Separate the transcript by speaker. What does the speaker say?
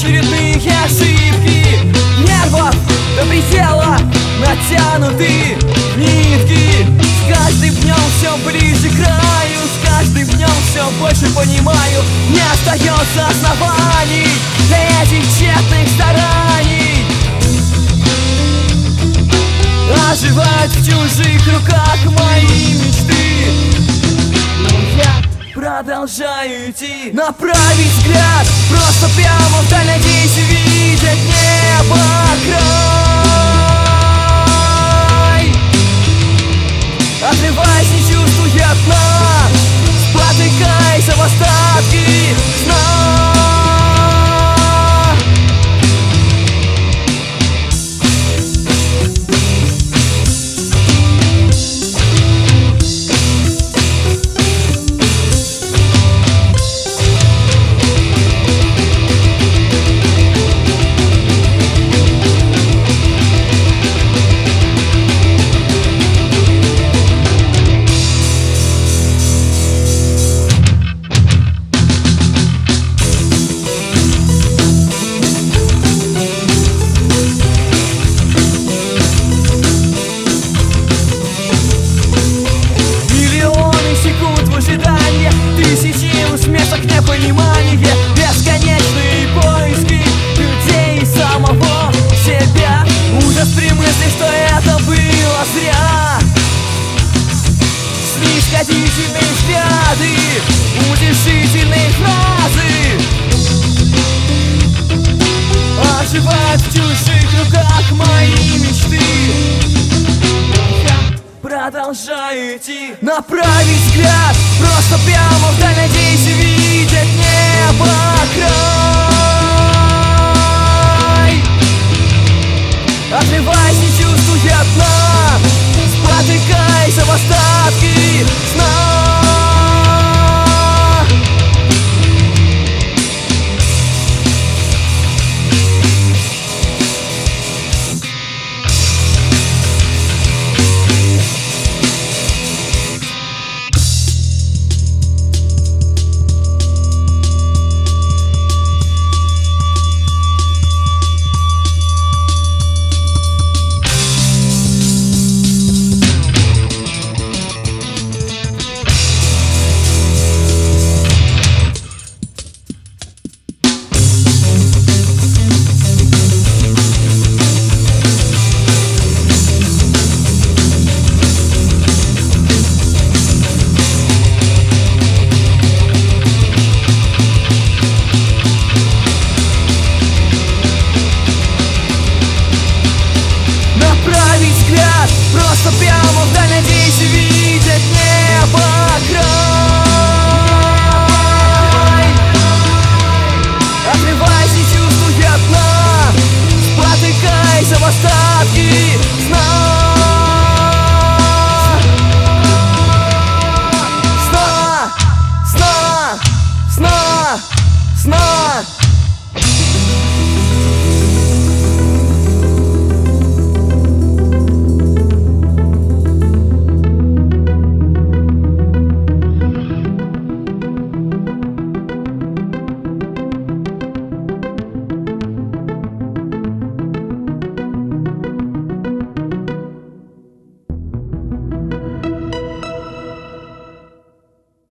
Speaker 1: очередные ошибки. Нервов до предела натянуты нитки. С каждым днем все ближе к краю, с каждым днем все больше понимаю. Не остается оснований для этих тщетных стараний. Оживают в чужих руках мои мечты, но я продолжаю идти. Направить взгляд просто прямо вдаль, надеюсь увидеть небо край. Отрываясь, не чувствуя дна, спотыкаясь об остатки сна. Тысячи усмешек, непонимание, бесконечные поиски людей и самого себя. Ужас при мысли, что это было зря. Снисходительные взгляды, утешительные фразы оживают в чужих руках мои мечты. Продолжаю идти. Направить взгляд просто